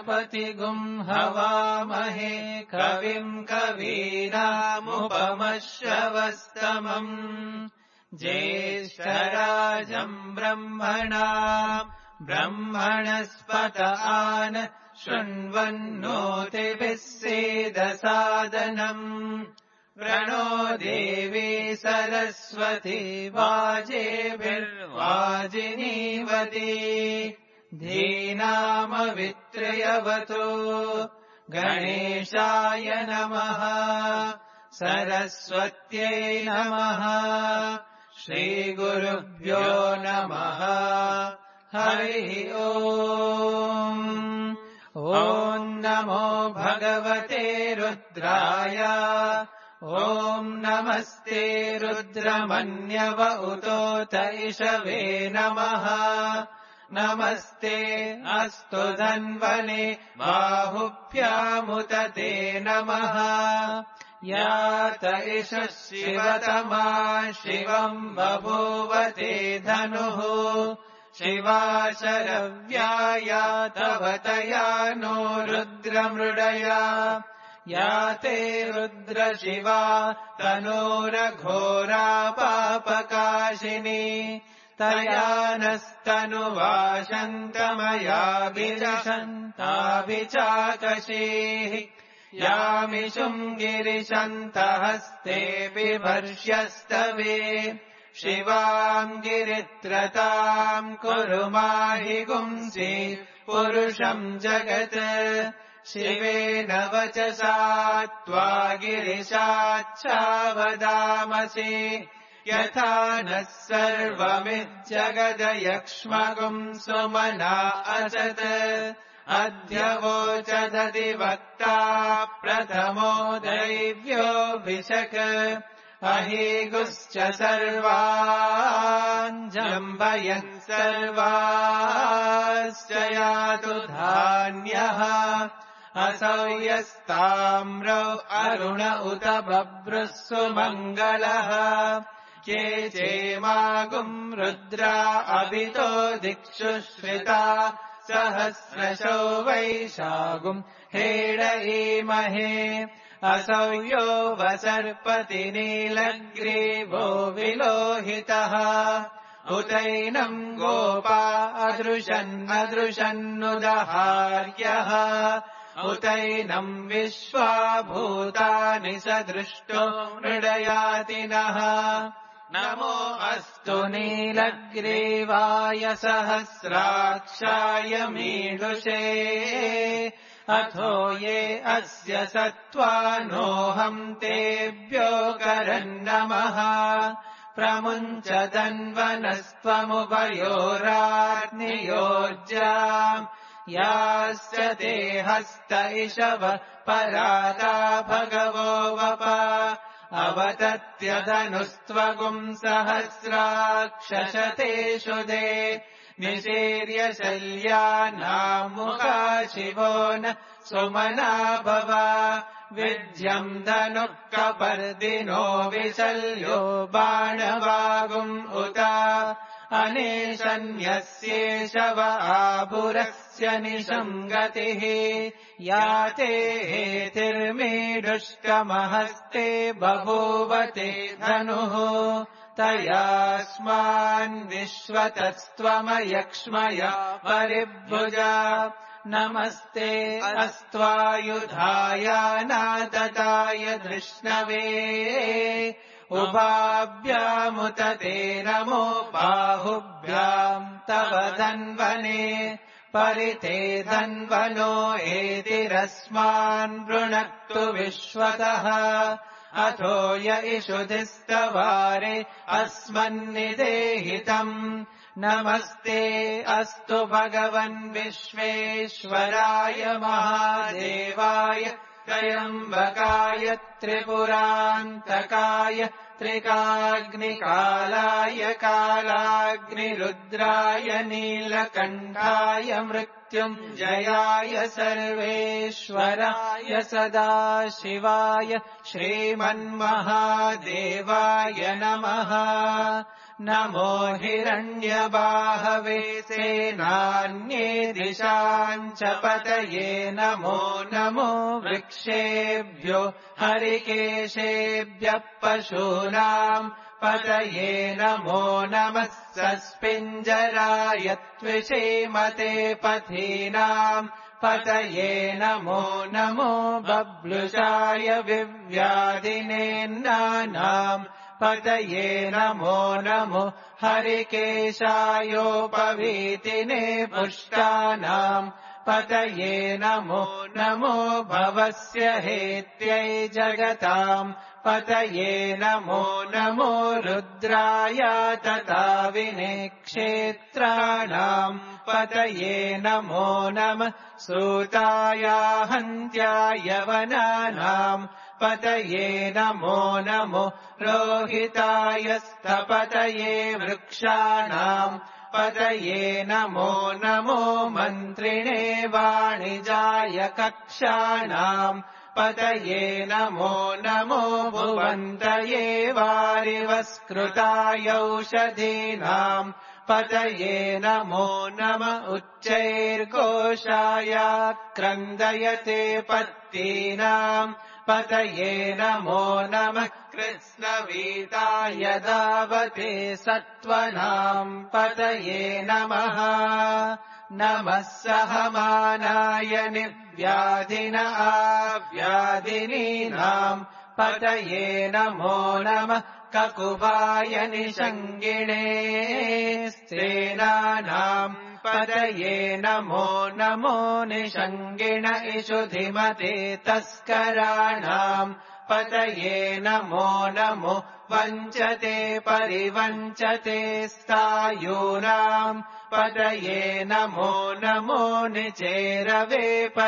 प्रजापतिगुं हवामहे कविं कवीनामुपमश्रवस्तमम् ज्येष्ठराजम् ब्रह्मणस्पत आन शृण्वन्नोतिभिः सीदसादनम् प्रणो देवी सरस्वती वाजेभिर्वाजिनीवती धीनामवित्रयवतु गणेशाय नमः सरस्वत्यै नमः श्रीगुरुभ्यो नमः हरिः ओम् ॐ नमो भगवते रुद्राय ॐ नमस्ते रुद्रमन्यव उतोत इषवे नमः नमस्ते अस्तु धन्वने बाहुभ्यामुत ते नमः यात इषः शिवतमा शिवम् बभूवते धनुः शिवा शरव्या तव तया नो रुद्रमृडया या ते रुद्रशिवा तनोरघोरा पापकाशिनी तया नस्तनुवाशन्तमयाभिचाकशीः यामिषुम् गिरिशन्तहस्ते बिभर्ष्यस्तवे शिवाम् गिरित्रताम् कुरु माहि गुंसि पुरुषम् जगत् शिवेन वचसा त्वा गिरिशाच्छावदामसि यथा नः सर्वमिज्जगदयक्ष्मगुम् सुमना असत् अद्य वोचदधिवक्ता प्रथमो दैव्योऽभिषक् अहीगुश्च सर्वान् जम्बयन् सर्वाश्च यातु धान्यः असौ यस्ताम्रौ अरुण उत बभ्रुः सुमङ्गलः के चेमागुम् रुद्रा अभितो दिक्षु श्रिता सहस्रशो वैशागुम् हेडयीमहे असौ यो वसर्पति नीलग्रीवो विलोहितः उतैनम् गोपा अदृशन्नुदहार्यः उतैनम् विश्वा भूतानि सदृष्टो मृडयातिनः नमो अस्तु नीलग्रीवाय सहस्राक्षाय मीडुषे अथो ये अस्य सत्त्वानोऽहम् तेभ्यो करन्नमः प्रमुञ्च तन्वनस्त्वमुभयोराग्नियोज्याम् यास्य ते हस्त इषव पराता भगवो वप अवतत्यधनुस्त्वगुम् सहस्राक्षशतेषु दे निशीर्य शल्यानामुखा शिवो न सुमना भव विद्यम् धनुः कपर्दिनो विशल्यो बाणवागुम् उत अनेशन्यस्येषव आभुरस्य निशङ्गतिः याते हेतिर्मीडुष्कमहस्ते बभूवते धनुः तयास्मान् विश्वतस्त्वमयक्ष्मय परिभुजा नमस्ते अस्त्वायुधाय नादताय धृष्णवे उभाभ्यामुत ते नमो बाहुभ्याम् तव धन्वने परिते धन्वनो एतिरस्मान् वृणक्तु विश्वतः अथो य इषुधिस्तवारे अस्मन्निदेहितम् नमस्ते अस्तु भगवन् विश्वेश्वराय महादेवाय त्र्यम्बकाय त्रिपुरान्तकाय त्रिकाग्निकालाय कालाग्निरुद्राय नीलकण्ठाय मृत्युञ्जयाय सर्वेश्वराय सदाशिवाय श्रीमन्महादेवाय नमः नमो हिरण्यबाहवे सेनान्ये दिशाम् च पतये नमो नमो वृक्षेभ्यो हरिकेशेभ्यः पशूनाम् पतये नमो नमः सस्पिञ्जराय त्विषीमते पथीनाम् पतये नमो नमो बब्लुषाय विव्याधिनेन्नानाम् पतये नमो नमो हरिकेशायोपवीतिने पुष्टानाम् पतये नमो नमो भवस्य हेत्यै जगताम् पतये नमो नमो रुद्राय तथा विनेक्षेत्राणाम् पतये नमो नमः सूताय हन्त्याय वनानाम् पतये नमो नमो रोहिताय स्थपतये वृक्षाणाम् पतये नमो नमो मन्त्रिणे वाणिजाय कक्षाणाम् पतये नमो नमो भुवन्तये वारिवस्कृताय औषधीनाम् पतये नमो नम उच्चैर्घोषाय क्रन्दयते पत्तीनाम् पतये नमो नमः कृष्णवीताय धावते सत्त्वनाम् पतये नमः नमः सहमानाय निव्याधिन आव्याधिनीनाम् पतये नमो नमः ककुभाय निषङ्गिणे स्त्रीणानाम् पतये नमो नमो निषङ्गिण इषुधिमते तस्कराणाम् पतये नमो नमो वञ्चते परिवञ्चते स्थायूनाम् पतये नमो नमो निचेरवे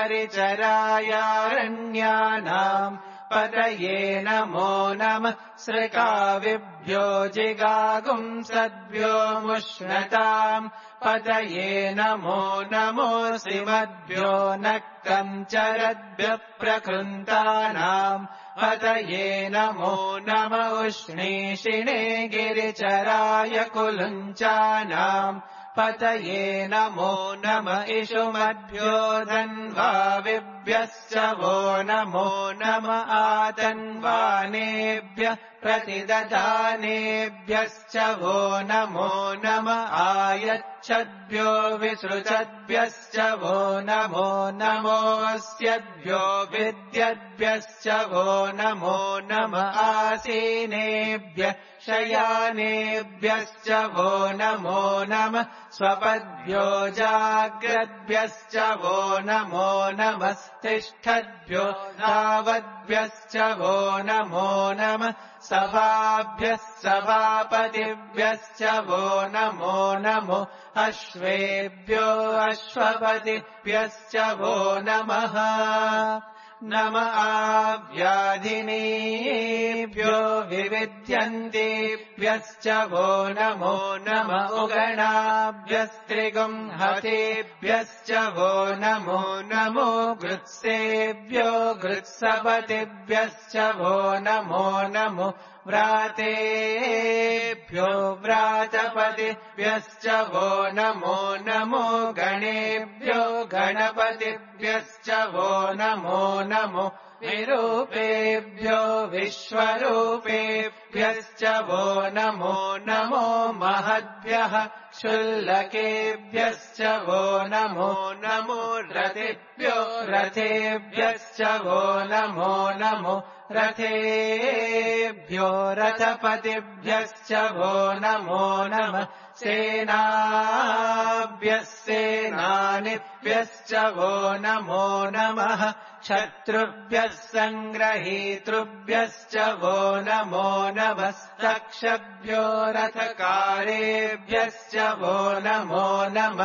परिचरायारण्यानाम् पतये नमो नमः सृकाविभ्यो जिगागुंसद्भ्यो मुष्णताम् पतये नमो नमो श्रीमद्भ्यो नक्तञ्चरद्भ्यः प्रकृन्तानाम् पतये नमो नम उष्णीषिणे गिरिचराय कुलुञ्चानाम् पतये नमो नम इषुमद्भ्यो धन्वाविभ्यश्च वो नमो नम आतन्वानेभ्यः प्रतिदधानेभ्यश्च वो नमो नम आयच्छद्भ्यो विसृजद्भ्यश्च वो नमो नमोऽस्यद्भ्यो विद्यद्भ्यश्च वो नमो नम आसीनेभ्यः शयानेभ्यश्च वो नमो नमः स्वपद्भ्यो जाग्रद्भ्यश्च वो नमो नमस्तिष्ठद्भ्यो धावद्भ्यश्च वो नमो नमः सभाभ्यः सभापतिभ्यश्च वो नमो नमो अश्वेभ्यो अश्वपतिभ्यश्च वो नमः नम आव्याधिनीभ्यो विविध्यन्तेभ्यश्च वो नमो नम उगणाभ्यस्त्रिगुंहतेभ्यश्च वो नमो नमो गृत्सेभ्यो गृत्सपतिभ्यश्च वो नमो नमो व्रातेभ्यो व्रातपतिभ्यश्च वो नमो नमो गणेभ्यो गणपतिभ्यश्च वो नमो नमो विरूपेभ्यो विश्वरूपेभ्यश्च वो नमो नमो महद्भ्यः क्षुल्लकेभ्यश्च वो नमो नमो रथेभ्यो रथेभ्यश्च वो नमो नमो रथेभ्यो रथपतिभ्यश्च वो नमो नमः सेनाभ्यः सेनानिभ्यश्च वो नमो नमः शत्रुभ्यः सङ्ग्रहीतृभ्यश्च वो नमो नमस्तक्षभ्यो रथकारेभ्यश्च वो नमो नमः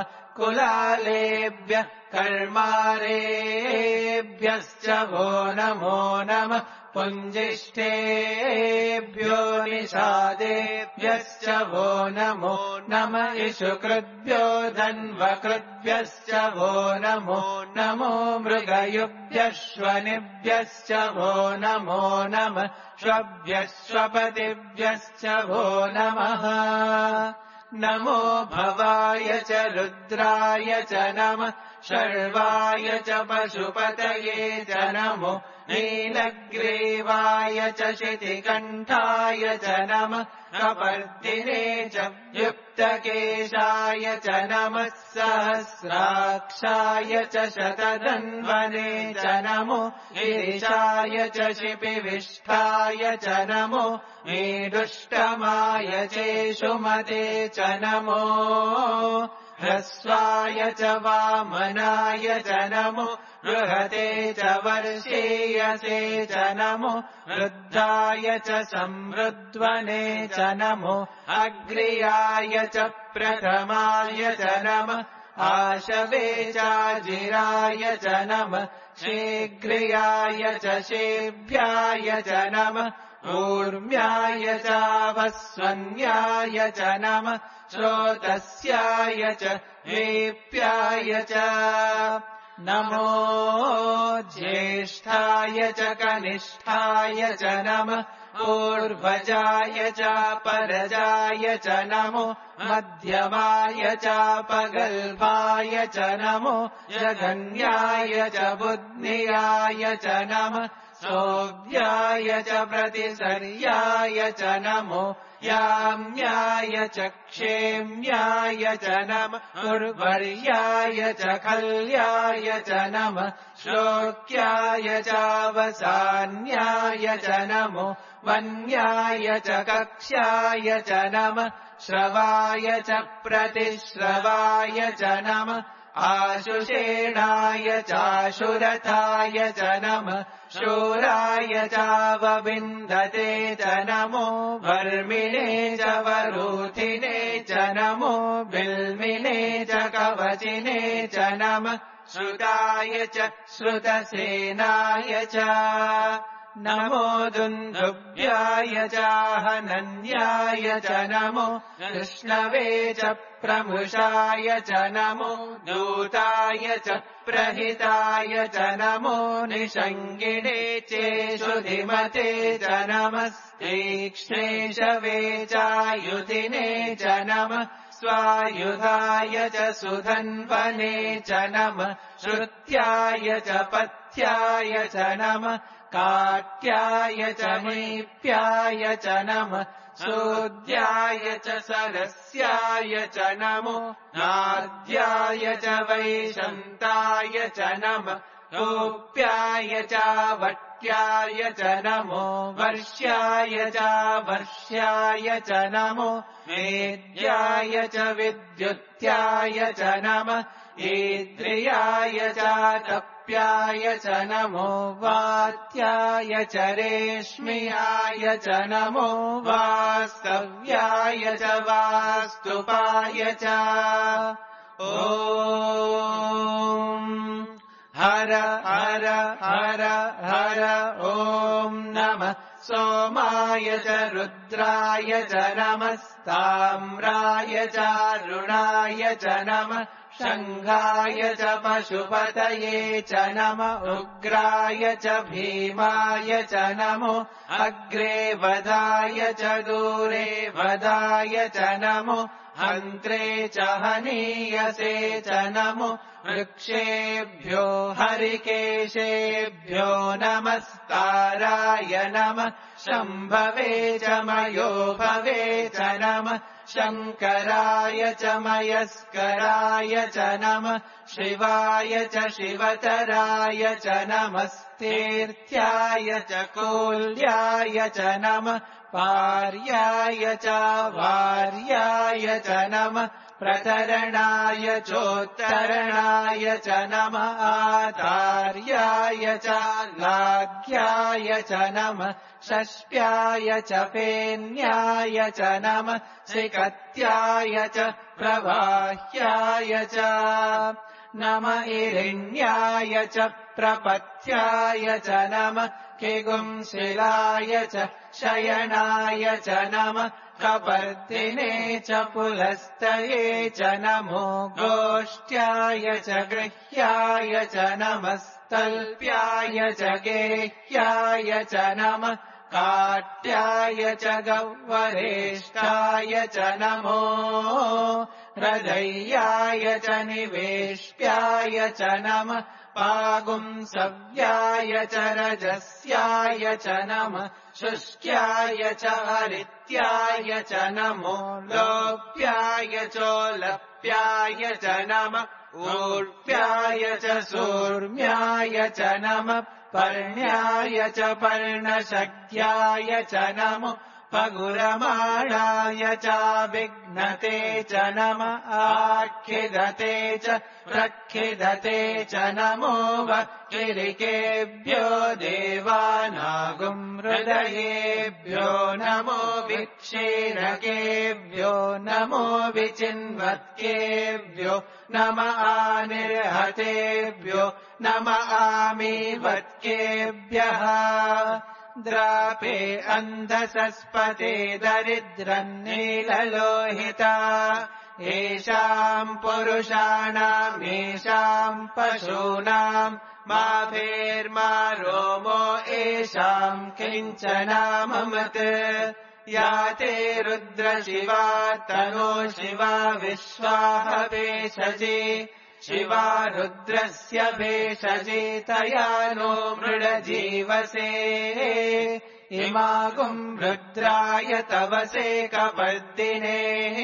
कुलालेभ्यः कर्मारेभ्यश्च वो नमो नमः पुञ्जिष्ठेभ्यो निषादेभ्यश्च वो नमो नम इषुकृद्भ्यो धन्वकृद्भ्यश्च वो नमो नमो मृगयुभ्यश्वनिभ्यश्च वो नमो नम श्वभ्यश्वपतिभ्यश्च वो नमः नमो भवाय च रुद्राय च नमः शर्वाय च पशुपतये च नमो नीलग्रीवाय च शितिकण्ठाय च नमः कपर्दिने च युक्तकेशाय च नमः सहस्राक्षाय च शतधन्वने च नमो ईशाय च शिपिविष्ठाय च नमो मीडुष्टमाय चेषुमते च नमो ह्रस्वाय च वामनाय च नमो बृहते च वर्षीयसे च नमो वृद्धाय च संवृद्ध्वने च नमो अग्र्याय च प्रथमाय च नमः आशवे चाजिराय च नमः शीघ्र्याय च शेभ्याय च नमः ऊर्म्याय चावस्वन्याय च नमः श्रोतस्याय च वेप्याय च नमो ज्येष्ठाय च कनिष्ठाय च नमः पूर्वजाय च परजाय च नमो मध्यमाय च पगल्भाय च नमो जगन्याय च बुद्ध्याय च नमः सोऽव्याय च प्रतिसर्याय च नमो याम्याय च क्षेम्याय च नमः उर्वर्याय च खल्याय च नमः श्लोक्याय चावसान्याय च नमो वन्याय च कक्ष्याय च नमः श्रवाय च प्रतिश्रवाय च नमः आशुषेणाय चाशुरथाय च नमः शूराय चावविन्दते च नमो वर्मिणे च वरूथिने च नमो बिल्मिने च कवचिने च नमः श्रुताय च श्रुतसेनाय च नमो दुन्दुभ्याय चाहनन्याय च नमो कृष्णवे च प्रमुषाय च नमो दूताय च प्रहिताय च नमो निषङ्गिणे चेषुधिमते च नमस्तीक्ष्णेशवे चायुधिने च नमः स्वायुधाय च सुधन्वने च नमः श्रुत्याय च पथ्याय च नमः काट्याय च मीप्याय च नमः सोद्याय च सरस्याय च नमो नाद्याय च वैशन्ताय च नमः गोप्याय च वट्याय च नमो वर्ष्याय च वर्ष्याय च नमो वेद्याय च विद्युत्याय च नमः ईद्रियाय च तप्याय च नमो वात्याय च रेश्म्याय च नमो वास्तव्याय च वास्तुपाय च ॐ हर हर हर हर ॐ नमः सोमाय च रुद्राय च नमस्ताम्राय च रुणाय च नमः शङ्घाय च पशुपतये च नमः उग्राय च भीमाय च नमो अग्रे वधाय च दूरे वधाय च नमो हन्त्रे च हनीयसे च नमो वृक्षेभ्यो हरिकेशेभ्यो नमस्ताराय नमः शम्भवे च मयोभवे च नमः शङ्कराय च मयस्कराय च नमः शिवाय च शिवतराय च नमस्तीर्थ्याय च कोल्याय च नमः पार्याय च वार्याय च नमः प्रतरणाय चोत्तरणाय च नमः आतार्याय च लाघ्याय च नमः षष्ट्याय च फेन्याय च नमः सिकत्याय च प्रवाह्याय च नमः इरिण्याय च प्रपथ्याय च नमः किगुंशिलाय च शयनाय च नमः कपर्दिने च पुलस्तये च नमो गोष्ठ्याय च गृह्याय च नमस्तल्प्याय च गेह्याय च नमः काट्याय च गह्वरेष्ठाय च नमो हृदय्याय च निवेश्याय च नमः पागुंसव्याय च रजस्याय च नमः शुष्क्याय च हरित्याय च नमो लोप्याय चोलप्याय च नमः ऊर्व्याय च सूर्म्याय च नमः पर्ण्याय च पर्णशक्याय च नमो पगुरमाणाय चाभिघ्नते च नमः आख्यदते च प्रख्यदते च नमो वक्किरिकेभ्यो देवानागुं हृदयेभ्यो नमो विक्षीरकेभ्यो नमो विचिन्वत्केभ्यो नम आनिर्हतेभ्यो नम आमीवत्केभ्यः द्रापे अन्धसस्पते दरिद्रन्नीललोहिता येषाम् पुरुषाणाम् येषाम् पशूनाम् मा भेर्मा रोमो येषाम् किञ्चनाममत् या ते रुद्रशिवा तनो शिवा विश्वाह भेषजे शिवा रुद्रस्य भेषजे तया नो मृडजीवसे इमागुम् रुद्राय तवसे कपर्दिने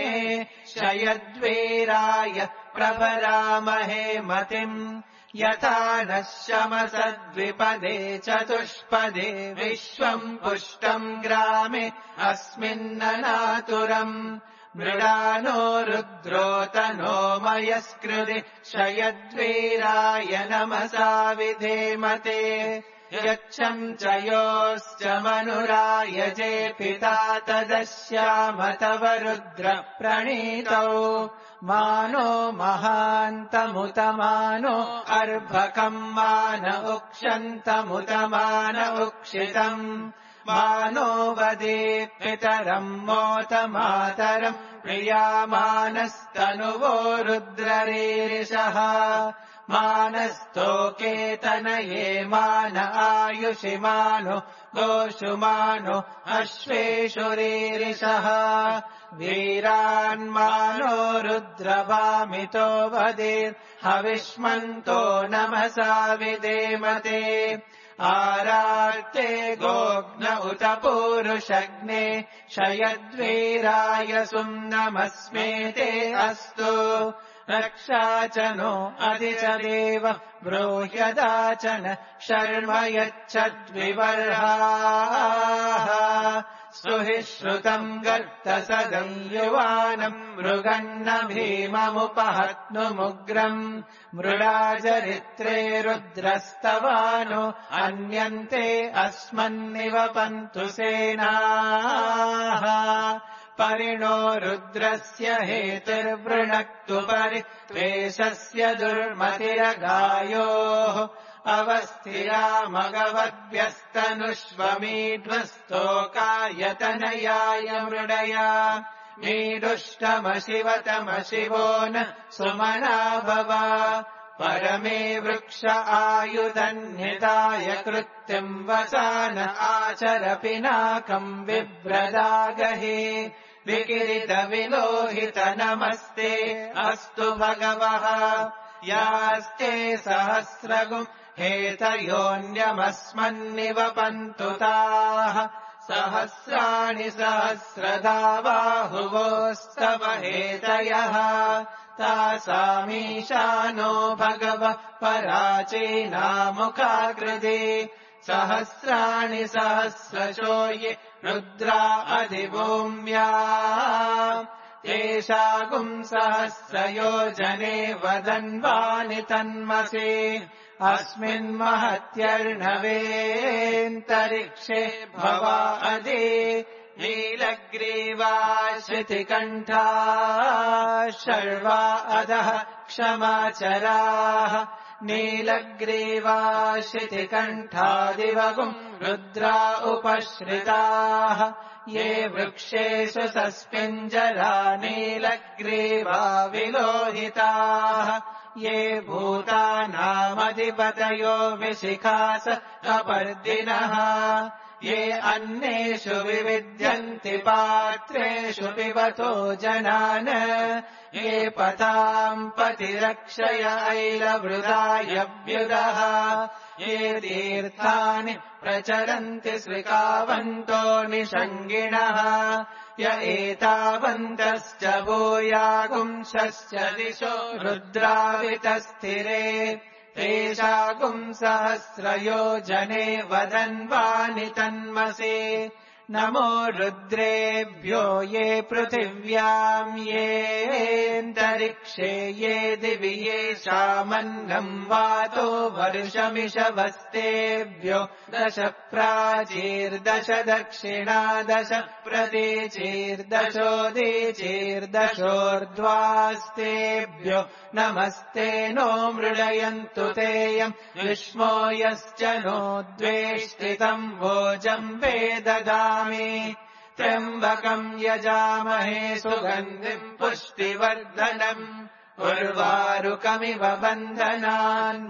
शयद्वीराय प्रभरामहे मतिम् यथा नः शमसद्विपदे चतुष्पदे विश्वम् पुष्टम् ग्रामे अस्मिन्ननातुरम् मृडानो रुद्रोतनो मयस्कृति शयद्वीराय नमसा विधेमते यच्छम् च योश्च मनुराय जे पिता तदस्याम तव रुद्र प्रणीतौ मानो महान्तमुतमानो अर्भकम् मान उक्षन्तमुतमान उक्षितम् मानो वदे पितरम् मोतमातरम् प्रियामानस्तनुवो रुद्ररीरिषः मानस्तोकेतनये मान आयुषि मानो गोषुमानो अश्वेषुरीरिषः वीरान्मानो रुद्रभामितो वदेत् हविष्मन्तो नमसा विधेमते आरार्ते गोग्न उत पूरुषग्ने शयद्वीराय सुम्नमस्मेते अस्तु रक्षाचनो अधिचदेव ब्रूह्यदाचन शर्म यच्छद्विवर्हाः सुहि श्रुतम् गर्तसदम् युवानम् मृगन्न भीममुपहत्नुमुग्रम् मृडाचरित्रे रुद्रस्तवानो अन्यन्ते अस्मन्निवपन्तु सेनाः परिणो रुद्रस्य हेतुर्वृणक्तु परित्वेषस्य दुर्मतिरगायोः अवस्थिरा मगवद्भ्यस्तनुष्वमीध्वस्तोकायतनयाय मृडया मीडुष्टमशिवतमशिवो न सुमना भव परमे वृक्ष आयुधन्यताय कृत्यम् वसान आचर पिनाकम् बिभ्रदागहे विकिरित विलोहित नमस्ते अस्तु भगवः यास्ते सहस्रगुम् हेतयोऽन्यमस्मन्निवपन्तु ताः सहस्राणि सहस्रधा बाहुवोस्तव हेतयः तासामीशानो भगवः पराचीनामुखाकृते सहस्राणि सहस्रशो ये रुद्रा अधिभूम्या तेषागुम् सहस्रयोजने वदन्वानि तन्मसे अस्मिन्महत्यर्णवेऽन्तरिक्षे भवा अदे नीलग्रीवा श्रुतिकण्ठा शर्वा अधः क्षमाचराः नीलग्रीवाशितिकण्ठादिवगुम् रुद्रा उपश्रिताः ये वृक्षेषु सस्पिञ्जरा नीलग्रीवा विलोहिताः ये भूतानामधिपतयो विशिखास अपर्दिनः ये अन्नेषु विविद्यन्ति पात्रेषु पिबतो जनान् ये पताम् पतिरक्षय ऐलवृदायव्युदः ये तीर्थानि प्रचरन्ति श्रिकावन्तो निषङ्गिणः य एतावन्तश्च भूयागुंसश्च दिशो रुद्रावितस्थिरे तेषागुम् सहस्रयोजने वदन्वानि तन्मसे नमो रुद्रेभ्यो ये पृथिव्याम् येऽन्तरिक्षे ये दिवि येषामन्नम् वातो वर्षमिषवस्तेभ्यो 10 प्राचीर्दश दक्षिणादश प्रतीचीर्दशोदीचीर्दशोर्ध्वास्तेभ्यो नमस्ते नो मृडयन्तु तेयम् विष्मो यश्च नो द्वेष्टितम् भोजम्बे ददामि त्र्यम्बकम् यजामहे सुगन्धिम् पुष्टिवर्धनम् उर्वारुकमिव बन्धनान्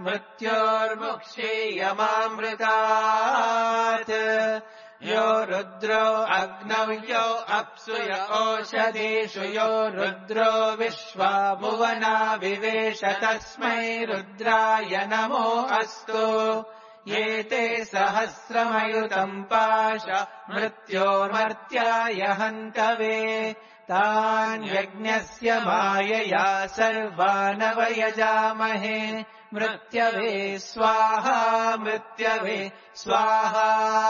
मृत्योर्मुक्षीयमामृतात् यो रुद्रो अग्नौ यो अप्सु य ओषधीषु यो रुद्रो विश्वा भुवना विवेश तस्मै रुद्राय नमो अस्तु ये ते सहस्रमयुतम् पाश मृत्योर्मर्त्याय हन्तवे तान् यज्ञस्य मायया सर्वानवयजामहे मृत्यवे स्वाहा मृत्यवे स्वाहा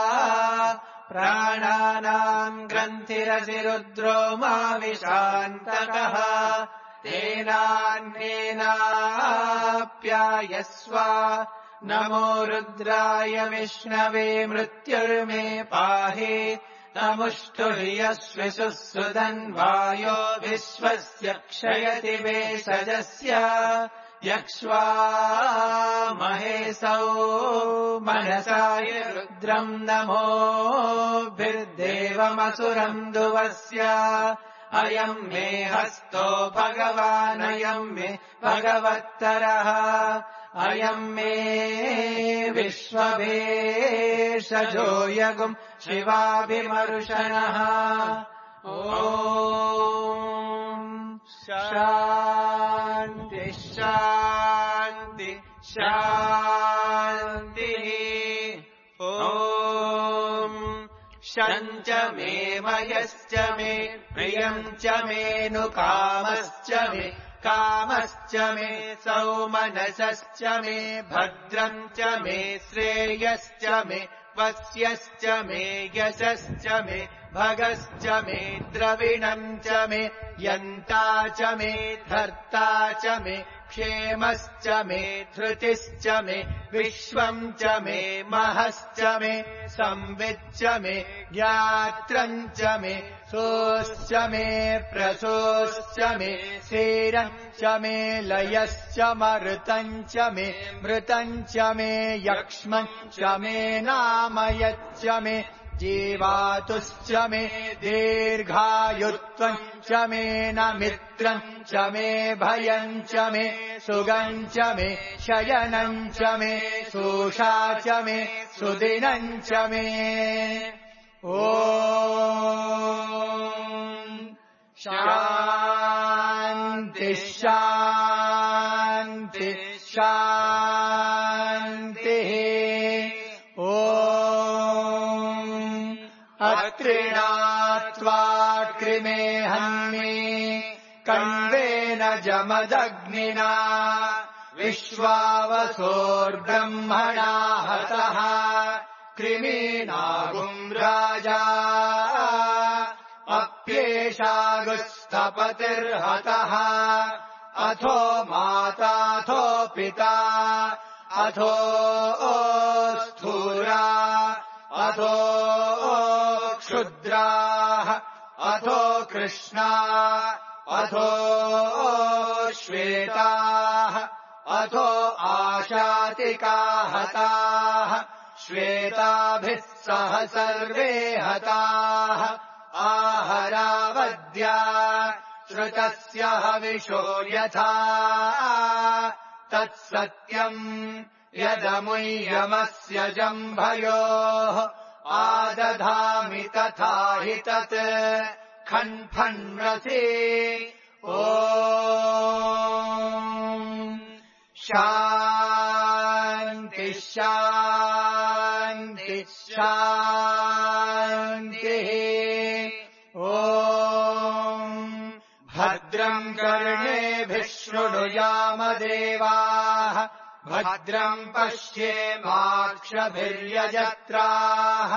प्राणानाम् ग्रन्थिरसि रुद्रो मा विशान्तकः तेनान्येनाप्यायस्व नमो रुद्राय विष्णवे मृत्युर्मे पाहि नमुष्टुर्यश्विषुः सुधन्वायो विश्वस्य क्षयति वेषजस्य यक्ष्वा महेशौ मनसाय रुद्रम् नमोभिर्देवमसुरम् दुवस्य अयम् मे हस्तो भगवानयम् मे भगवत्तरः अयम् मे विश्वभेषजो यगुम् शिवाभिमर्शनः ॐ शान्ति शान्ति शान्तिः ॐ शञ्च मे मयश्च मे प्रियम् च मेऽनुकामश्च मे कामश्च मे सौमनसश्च मे भद्रम् च मे श्रेयश्च मे वस्यश्च मे यशश्च मे भगश्च मे द्रविणम् च मे यन्ता च मे धर्ता च मे क्षेमश्च मे धृतिश्च मे विश्वम् च मे महश्च मे संविच्च मे ज्ञात्रम् च मे सोश्च मे प्रसोश्च मे शेरम् च मे लयश्च मरुतम् च मे मृतम् च मे यक्ष्मम् च मे नामयच्च मे जीवातुश्च मे दीर्घायुत्वम् च मे न मित्रम् च मे भयम् च मे सुगम् च मे शयनम् च मे शोषा च मे सुदिनम् च मे ॐ शान्ति शान्ति शान्तिः ॐ अत्रिणात्वा कृमे हन्मे कण्वेन जमदग्निना विश्वावसोर्ब्रह्मणा हतः कृमीनागुम् राजा अप्येषागुस्थपतिर्हतः अथो माताथो पिता अथो स्थूरा अथो क्षुद्राः अथो कृष्णा अथो श्वेताः अथो आशातिका हताः श्वेताभिः सह सर्वे हताः आहरावद्या श्रुतस्य हविषो यथा तत्सत्यम् यदमुय्यमस्य जम्भयोः आदधामि तथा हि तत् खन्फन्रसे ॐ शान्ति शान्ति शान्तिः ॐ भद्रम् कर्णेभिः शृणुयामदेवाः भद्रम् पश्येमाक्षभिर्यजत्राः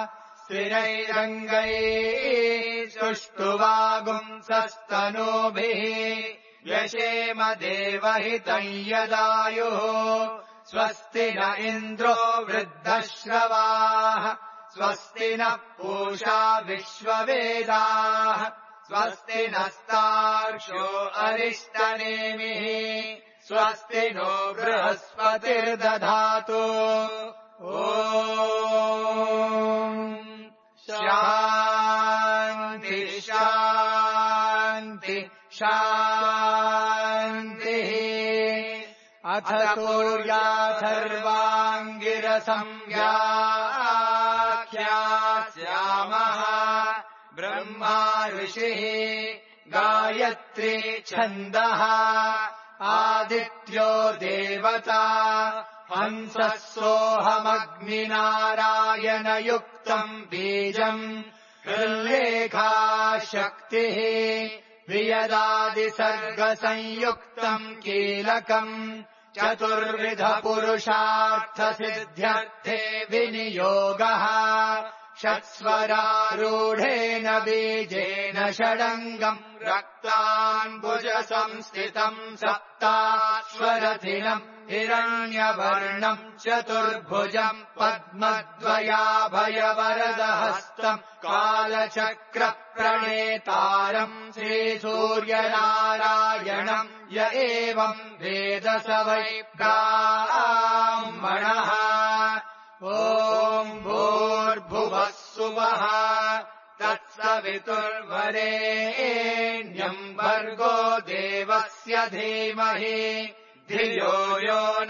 स्थिरैरङ्गैः सुष्ठुवागुंसस्तनूभिः व्यशेम देवहितम् यदायुः स्वस्ति न इन्द्रो वृद्धश्रवाः स्वस्ति नः पूषा विश्ववेदाः स्वस्ति नस्तार्क्ष्यो अरिष्टनेमिः स्वस्ति नो बृहस्पतिर्दधातु ॐ शान्ति शान्ति शान्तिः अथ सूर्याथर्वाङ्गिरसं व्याख्यास्यामः ब्रह्मा ऋषिः गायत्री छन्दः आदित्यो देवता हंसः सोऽहमग्निनारायणयुक्तम् बीजम् हृल्लेखा शक्तिः वियदादिसर्गसंयुक्तम् कीलकम् चतुर्विधपुरुषार्थसिद्ध्यर्थे विनियोगः षट्स्वरारूढेन बीजेन षडङ्गम् रक्ताम्बुजसंस्थितम् सप्ताश्वरथिनम् हिरण्यवर्णम् चतुर्भुजम् पद्मद्वयाभयवरदहस्तम् कालचक्रप्रणेतारम् श्रीसूर्यनारायणम् य एवम् वेद स वै ब्राह्मणः ॐ भूर्भुवः सुवः तत्सवितुर्वरेण्यम् भर्गो देवस्य धीमहि धियो यो न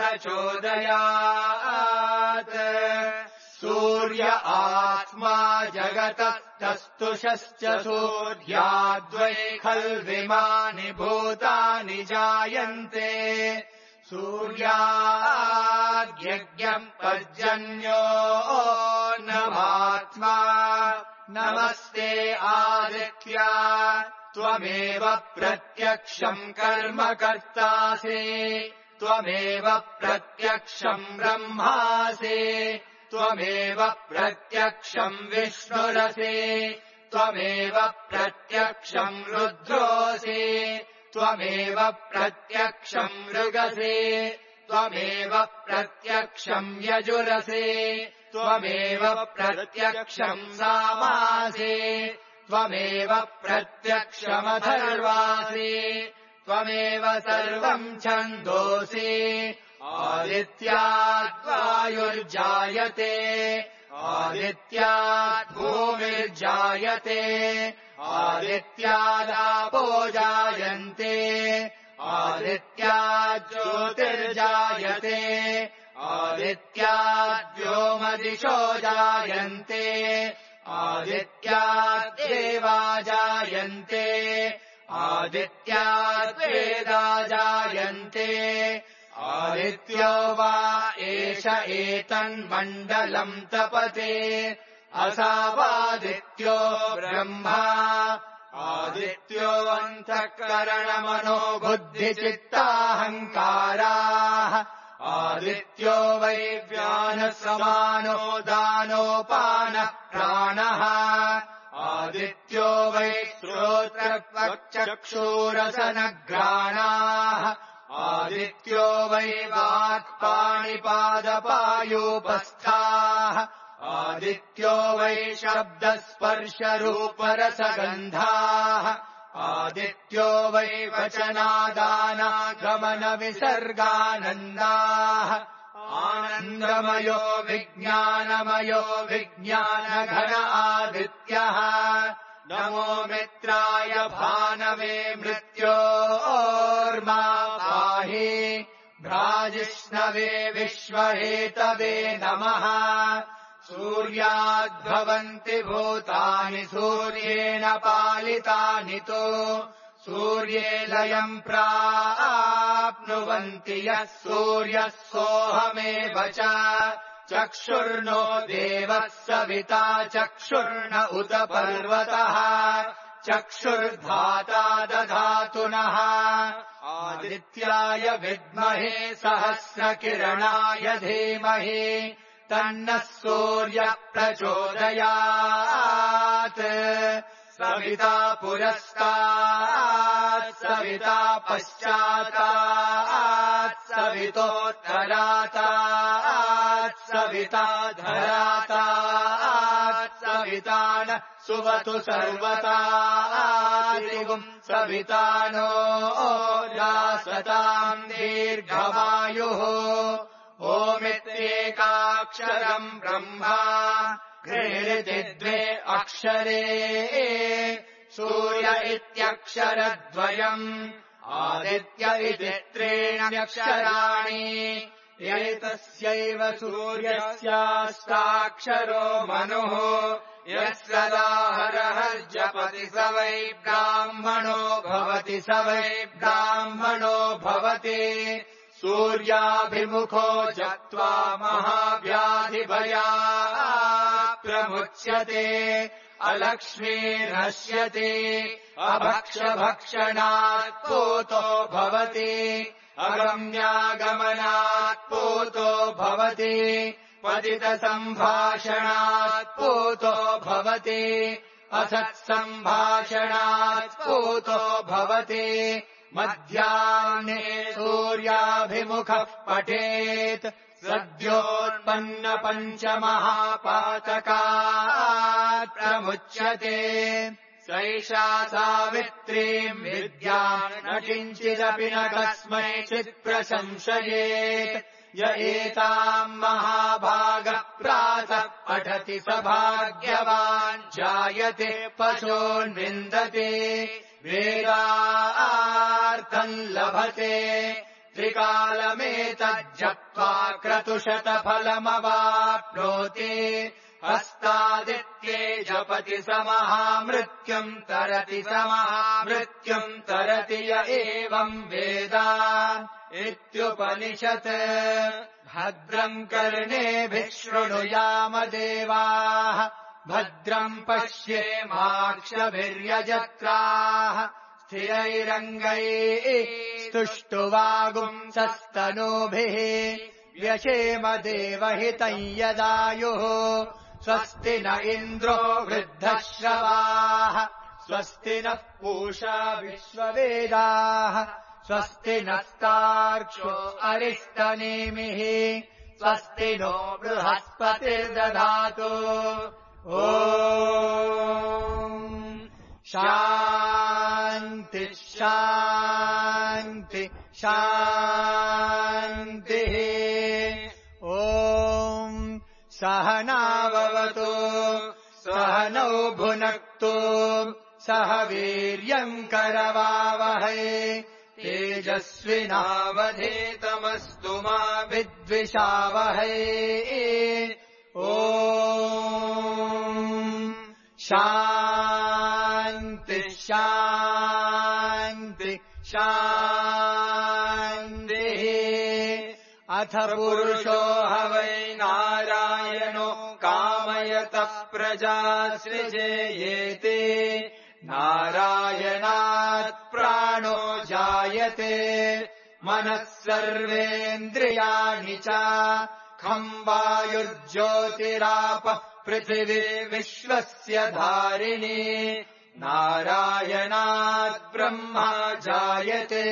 प्रचोदयात् सूर्य आत्मा जगतस्तस्तुषश्च सूर्याद्वै खल्विमानि भूतानि जायन्ते सूर्याद्यज्ञम् पर्जन्यो नमात्मा नमस्ते आदित्या त्वमेव प्रत्यक्षम् कर्म कर्तासि त्वमेव प्रत्यक्षम् ब्रह्मासि त्वमेव प्रत्यक्षम् विष्णुरसि त्वमेव प्रत्यक्षम् रुद्रोऽसि त्वमेव प्रत्यक्षम् मृगसि त्वमेव प्रत्यक्षम् यजुरसि त्वमेव प्रत्यक्षम् सामासि त्वमेव प्रत्यक्षमथर्वासि त्वमेव सर्वम् छन्दोसि आदित्याद् वायुर्जायते आदित्याद् भूमिर्जायते आदित्यादापो जायन्ते आदित्याद् ज्योतिर्जायते आदित्याद्व्योमदिशो जायन्ते आदित्याद्देवा जायन्ते आदित्याद्वेदा जायन्ते आदित्यो वा एष एतन्मण्डलम् तपते असावादित्यो ब्रह्मा आदित्योऽन्तःकरणमनो बुद्धिचित्ताहङ्काराः आदित्यो वै व्यानसमानो दानोपानः प्राणः आदित्यो वै श्रोत्रक्वक्षक्षूरसनघ्राणाः आदित्यो वै वाक्पाणिपादपायूपस्थाः आदित्यो वै शब्दस्पर्शरूपरसगन्धाः आदित्यो वै वचनादानागमनविसर्गानन्दाः आनन्दमयो विज्ञानमयो विज्ञानघन आदित्यः नमो मित्राय भानवे मृत्योर्मा पाहि भ्राजिष्णवे विश्वहेतवे नमः सूर्याद्भवन्ति भूतानि सूर्येण पालितानि तु सूर्ये लयम् प्राप्नुवन्ति यः सूर्यः सोऽहमेव च चक्षुर्नो देवः सविता चक्षुर्न उत पर्वतः चक्षुर्धाता दधातुनः आदित्याय विद्महे सहस्रकिरणाय धीमहि तन्नः सूर्यः प्रचोदयात् सविता पुरस्तात् सविता पश्चातात् सवितोत्तरातात् सविता धरातात् सविता न सुवतु सर्वतादिगुम् सविता नो दासताम् दीर्घमायुः ओमित्येकाक्षरम् ब्रह्मा घृणिति द्वे अक्षरे सूर्य इत्यक्षरद्वयम् आदित्य इति त्रीण्यक्षराणि एतस्यैव सूर्यस्याष्टाक्षरो मनुः यस्सदाहरहर्जपति स वै ब्राह्मणो भवति स वै ब्राह्मणो भवति सूर्याभिमुखो जत्वा महाव्याधिभयात् प्रमुच्यते अलक्ष्मीर्नश्यति अभक्षभक्षणात् पूतो भवति अगम्यागमनात् पूतो भवति पतितसम्भाषणात् पूतो भवति असत्सम्भाषणात् पूतो भवति मध्याह्ने सूर्याभिमुखः पठेत् सद्योत्पन्नपञ्चमहापातकात् प्रमुच्यते सैषा सावित्रीम् विद्याम् न किञ्चिदपि न कस्मैचित् प्रशंसयेत् य एताम् महाभागः प्रातः पठति स भाग्यवान् जायते पशोन्विन्दते वेदार्थम् लभते त्रिकालमेतज्जप्त्वा क्रतुशतफलमवाप्नोति हस्तादित्ये जपति स महामृत्युम् तरति स महामृत्युम् तरति य एवम् वेद इत्युपनिषत् भद्रम् कर्णेभिः शृणुयाम देवाः भद्रम् पश्येमाक्षभिर्यजत्राः स्थिरैरङ्गैः स्तुष्टुवागुंसस्तनूभिः व्यशेम देवहितम् यदायुः स्वस्ति न इन्द्रो वृद्धश्रवाः स्वस्ति नः पूषा विश्ववेदाः स्वस्ति नस्तार्क्ष्यो अरिष्टनेमिः स्वस्ति नो बृहस्पतिर्दधातु ॐ शान्ति शान्ति शान्तिः ॐ सहनाववतु सहनौ भुनक्तु सह वीर्यम् करवावहै तेजस्विनावधीतमस्तु मा विद्विषावहै ॐ शान्ति शान्ति शान्तिः अथ पुरुषो ह वै नारायणो कामयतः प्रजा सृजेयेति नारायणात् प्राणो जायते मनः सर्वेन्द्रियाणि च खं वायुर्ज्योतिरापः पृथिवी विश्वस्य धारिणी नारायणात् ब्रह्मा जायते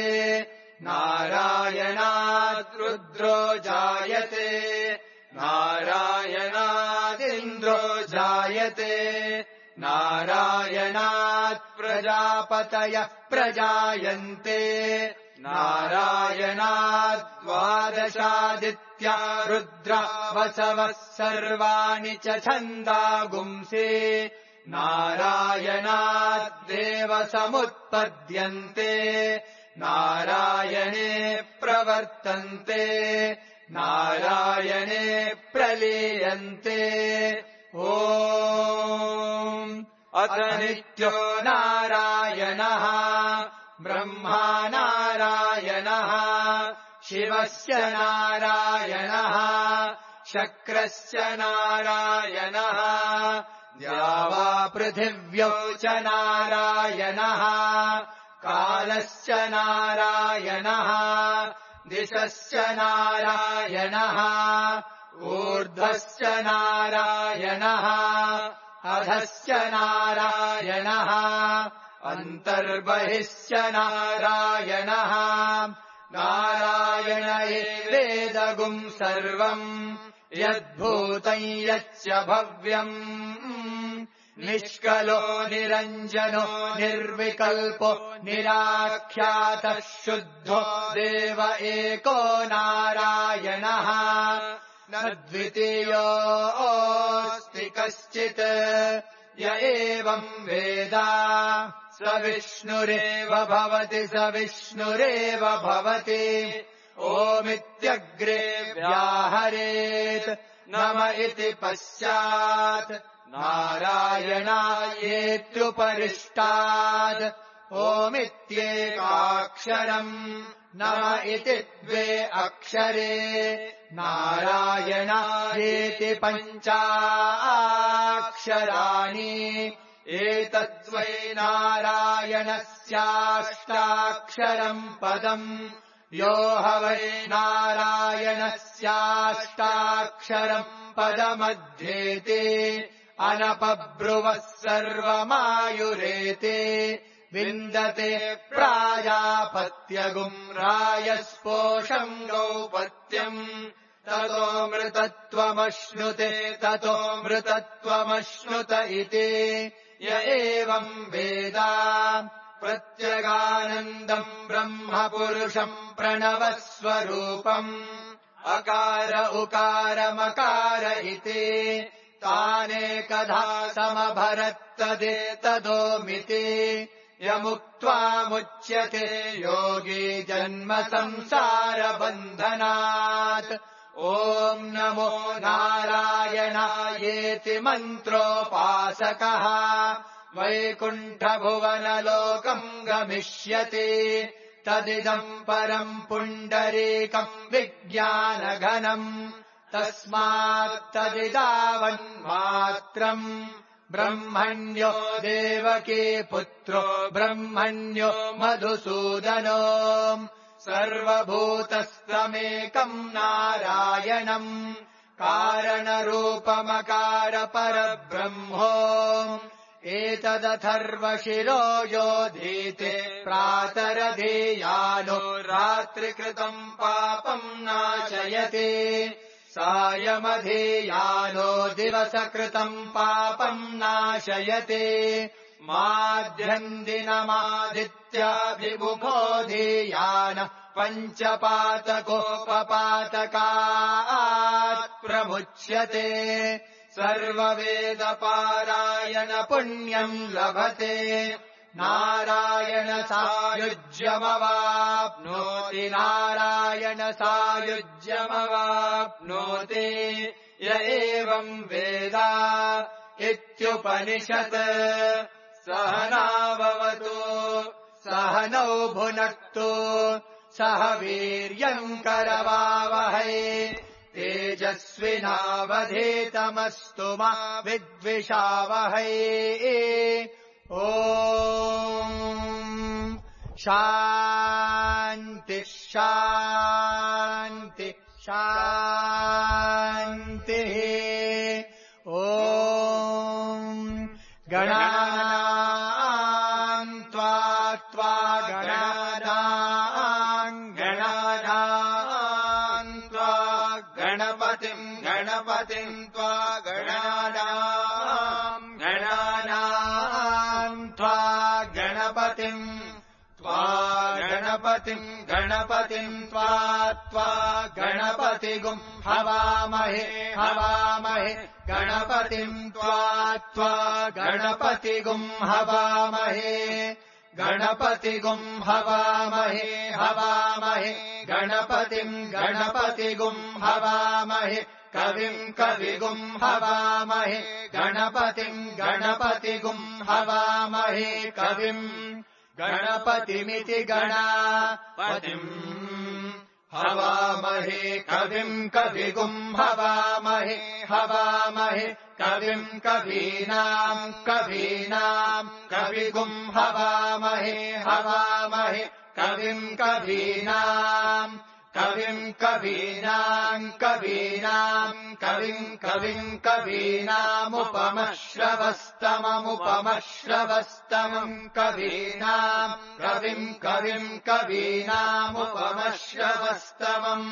नारायणात् रुद्रो जायते नारायणादिन्द्रो जायते नारायणात् प्रजापतयः प्रजायन्ते नारायणाद्वादशादित्या रुद्रा वसवः सर्वाणि च छन्दागुंसि नारायणाद्देव समुत्पद्यन्ते नारायणे प्रवर्तन्ते नारायणे प्रलीयन्ते ॐ अथ नित्यो नारायणः ब्रह्मा नारायणः शिवस्य नारायणः शक्रस्य नारायणः द्यावा पृथिव्यौ च नारायणः कालश्च नारायणः दिशश्च नारायणः ऊर्ध्वश्च नारायणः अधश्च नारायणः अन्तर्बहिश्च नारायणः नारायण एवेदगुं सर्वम् यद्भूतं यच्च भव्यम् निष्कलो निरञ्जनो निर्विकल्पो निराख्यातः शुद्धो देव एको नारायणः न द्वितीयोऽस्ति कश्चित् य एवम् वेद स विष्णुरेव भवति स विष्णुरेव भवति ओमित्यग्रे व्याहरेत् नम इति पश्चात् नारायणायेत्युपरिष्टात् ओमित्येकाक्षरम् नम इति द्वे अक्षरे नारायणायेति पञ्चाक्षराणि एतद्वै नारायणस्याष्टाक्षरम् पदम् यो ह वै नारायणस्याष्टाक्षरम् पदमध्येते अनपब्रुवः सर्वमायुरेते विन्दते प्राजापत्यगुम् रायस्पोषम् गौपत्यम् ततो मृतत्वमश्नुते ततो मृतत्वमश्नुत इति य एवम् वेद प्रत्यगानन्दम् ब्रह्मपुरुषम् प्रणवस्वरूपम् अकार उकारमकार इति तानेकधा समभरत्तदेतदोमिति यमुक्त्वामुच्यते योगी जन्म संसारबन्धनात् ॐ नमो नारायणायेति मन्त्रोपासकः वैकुण्ठभुवनलोकम् गमिष्यति तदिदम् परम् पुण्डरीकम् विज्ञानघनम् तस्मात्तदिदावन्मात्रम् ब्रह्मण्यो देवकी पुत्रो ब्रह्मण्यो मधुसूदनो सर्वभूतस्तमेकम् नारायणम् कारणरूपमकार परब्रह्मो एतदथर्वशिरो योधीते प्रातरधीयानो रात्रिकृतम् पापम् नाशयति सायमधीयानो दिवसकृतम् पापम् नाशयति माध्यन्दिनमादित्याभिमुखोऽधीयान पञ्चपातकोपपातकात् प्रमुच्यते सर्ववेदपारायण पुण्यम् लभते नारायण सायुज्यमवाप्नोति नारायण सायुज्यमवाप्नोति य एवम् वेद इत्युपनिषत् सहनाववतु सहनौ भुनक्तु सह वीर्यम् करवावहै तेजस्विनावधीतमस्तु मा विद्विषावहै ॐ शान्ति शान्ति शान्तिः ॐ गणानाम् त्वा गणानाम् त्वा गणपतिम् त्वा गणानाम् त्वा गणपतिम् गणपतिम् त्वा गणपतिगुम् हवामहे हवामहे गणपतिम् त्वा गणपतिगुम् हवामहे गणपतिगुम् हवामहे हवामहे गणपतिम् गणपतिगुम् हवामहे कविम् कविगुम् हवामहे गणपतिम् गणपतिगुम् हवामहे कविम् गणपतिमिति गणापतिम् हवामहे कविम् कविगुम् हवामहे हवामहे कविम् कवीनाम् कविगुम् हवामहे हवामहे कविम् कवीनाम् कवीनामुपमश्रवस्तमम् कवीनाम् कवीनामुपमश्रवस्तमम्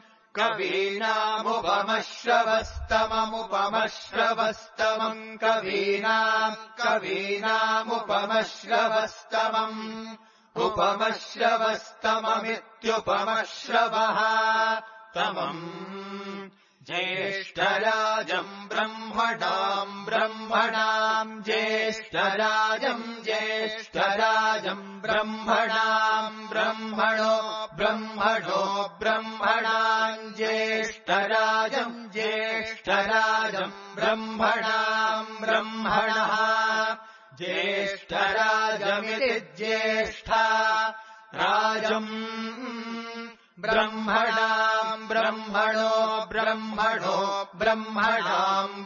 कवीनामुपमश्रवस्तमम् उपमश्रवस्तममित्युपमश्रवः तमम् ज्येष्ठराजम् ब्रह्मणाम् ज्येष्ठराजम् ब्रह्मणाम् ब्रह्मणाम् ज्येष्ठराजम् ब्रह्मणाम् ब्रह्मणः ज्येष्ठराजमिति ज्येष्ठा राजम् ब्रह्मणाम् ब्रह्मणाम्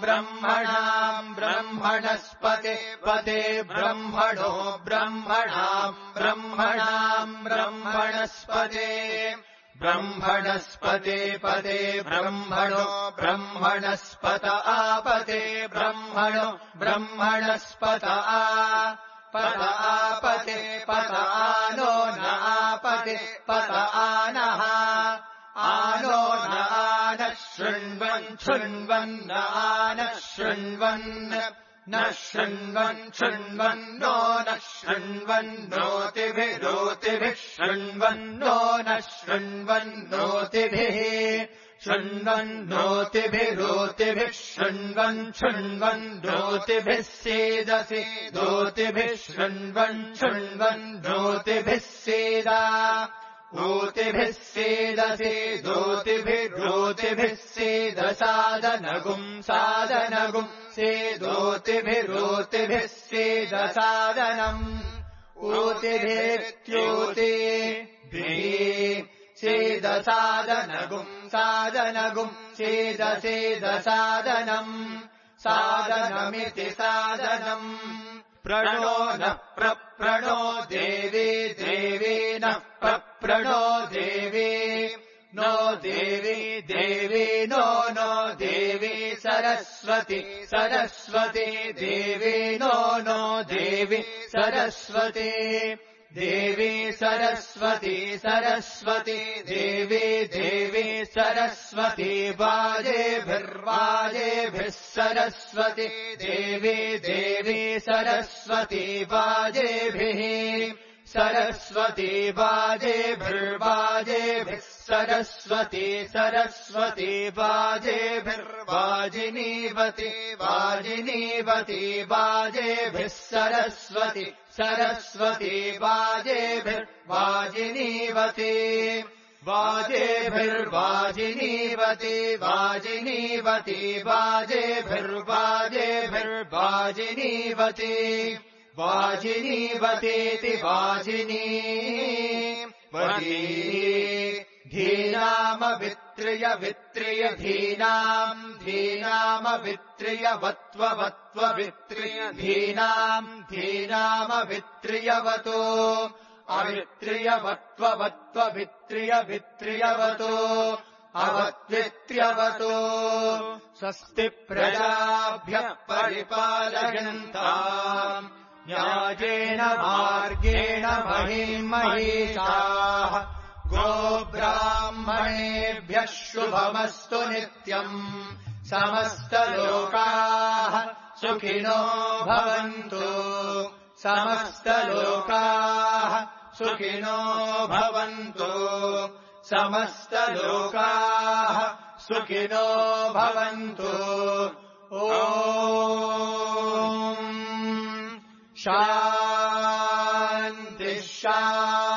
ब्रह्मणस्पते ब्रह्मणाम् ब्रह्मणस्पते ब्रह्मणस्पत आपते ब्रह्मणस्पत आपते पत आनो न आपते पत आनः आनो न आनः शृण्वन् न आनः न शृण्वन्नो न शृण्वन्नोतिभिः शृण्वन्नो न शृण्वन्नोतिभिः शृण्वन्नोतिभिः सेदसि दोतिभिः शृण्वन्नोतिभिः सेदा ऊतिभिः सेदसि दोतिभिः सेदसादनगुम् सेदोतिभिः सेदसादनम् ऊतिभित्योतिभिः सेदसादनगुम् सेदसादनम् सादनमिति सादनम् प्रणो न प्रणो देवी नः प्रणो देवी नो देवी नो देवी सरस्वती देवी नो देवी सरस्वती देवी सरस्वती देवी सरस्वती वाजेभिर्वाजेभिः सरस्वती देवी सरस्वती वाजेभिः सरस्वती वाजेभिर्वाजेभिः सरस्वती वाजेभिर्वाजिनीवती वाजेभिः सरस्वती वाजेभिर्वाजिनीवती वाजेभिर्वाजिनीवती वाजिनीवतीति वाजिनीवती धीनामवित्रिय धीनामवित्रियवत्ववित्रिय धीनामवित्रियवतो अवित्रियवत्ववित्रियवतो अवत्वित्र्यवतो स्वस्ति प्रजाभ्यः परिपालयन्ताम् न्यायेन मार्गेण महिषाः गोब्राह्मणेभ्यः शुभमस्तु नित्यम् समस्तलोकाः सुखिनो भवन्तु समस्तलोकाः सुखिनो भवन्तु समस्तलोकाः सुखिनो भवन्तु ॐ शान्तिः शान्तिः